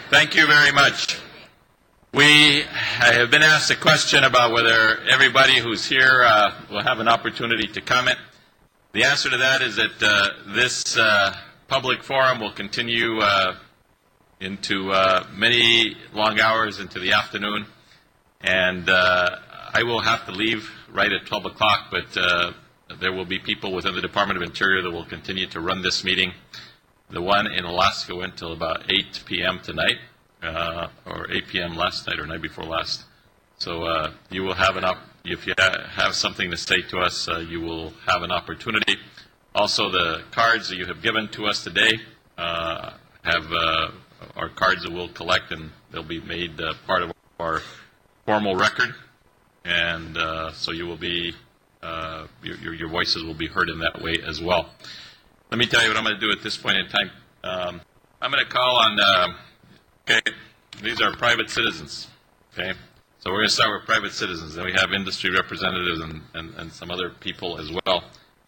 Thank you very much. We have been asked a question about whether everybody who's here will have an opportunity to comment. The answer to that is that this public forum will continue into many long hours into the afternoon, and I will have to leave right at 12 o'clock, but there will be people within the Department of Interior that will continue to run this meeting. The one in Alaska went till about 8 p.m. tonight, or 8 p.m. last night or night before last. So you will have if you have something to say to us, you will have an opportunity. Also, the cards that you have given to us today are cards that we'll collect, and they'll be made part of our formal record. And so you will be, your voices will be heard in that way as well. Let me tell you what I'm going to do at this point in time. I'm going to call on, okay, these are private citizens, okay? So we're going to start with private citizens. Then we have industry representatives and some other people as well.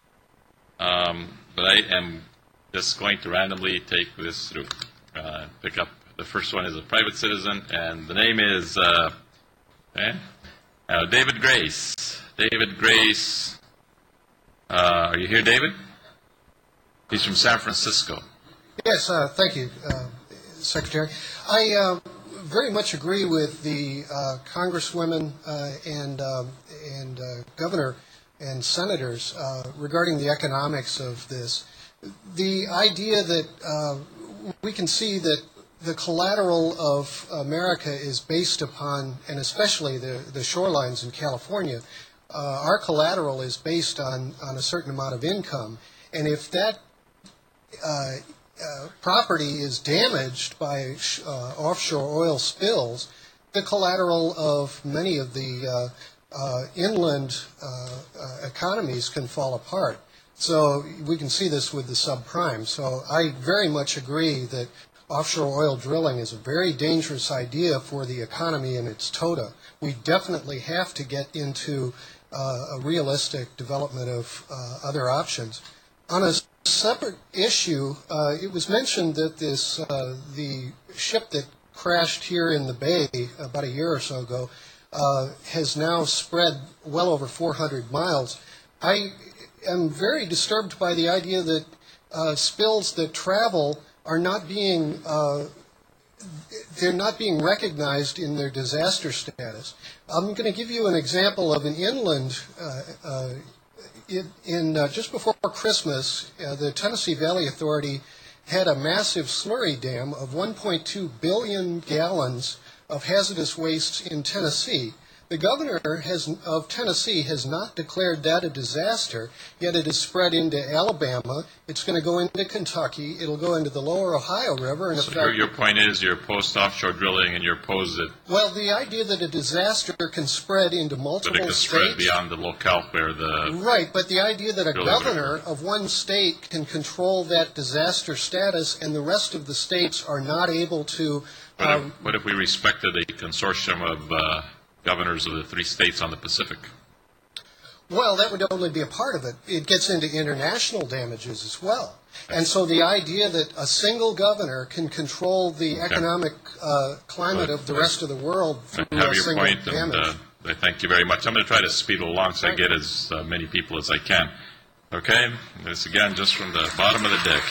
But I am just going to randomly take this through. Pick up, the first one is a private citizen, and the name is David Grace. David Grace, are you here, David? He's from San Francisco. Yes, thank you, Secretary. I very much agree with the Congresswomen and Governor and Senators regarding the economics of this. The idea that we can see that the collateral of America is based upon, and especially the shorelines in California, our collateral is based on a certain amount of income. And if that property is damaged by offshore oil spills, the collateral of many of the inland economies can fall apart. So we can see this with the subprime. So I very much agree that offshore oil drilling is a very dangerous idea for the economy in its tota. We definitely have to get into a realistic development of other options. On a separate issue, it was mentioned that the ship that crashed here in the bay about a year or so ago has now spread well over 400 miles. I am very disturbed by the idea that spills that travel are not being they're not being recognized in their disaster status. I'm going to give you an example of an inland. Just before Christmas, the Tennessee Valley Authority had a massive slurry dam of 1.2 billion gallons of hazardous waste in Tennessee. The governor of Tennessee has not declared that a disaster, yet it has spread into Alabama. It's going to go into Kentucky. It'll go into the lower Ohio River. And so your point is you're opposed to offshore drilling and you're opposed that... Well, the idea that a disaster can spread into multiple states... But it can spread beyond the locale where the... Right, but the idea that a governor of one state can control that disaster status and the rest of the states are not able to... What if we respected a consortium of... governors of the 3 states on the Pacific? Well, that would only be a part of it. It gets into international damages as well. And so the idea that a single governor can control the economic climate of the rest of the world through a single damage. I thank you very much. I'm going to try to speed it along so I get as many people as I can. Okay? This again just from the bottom of the deck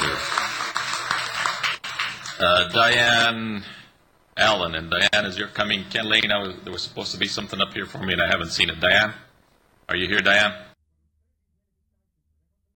here. Diane Allen, and Diane, as you're coming, Ken Lane, there was supposed to be something up here for me, and I haven't seen it. Diane? Are you here, Diane?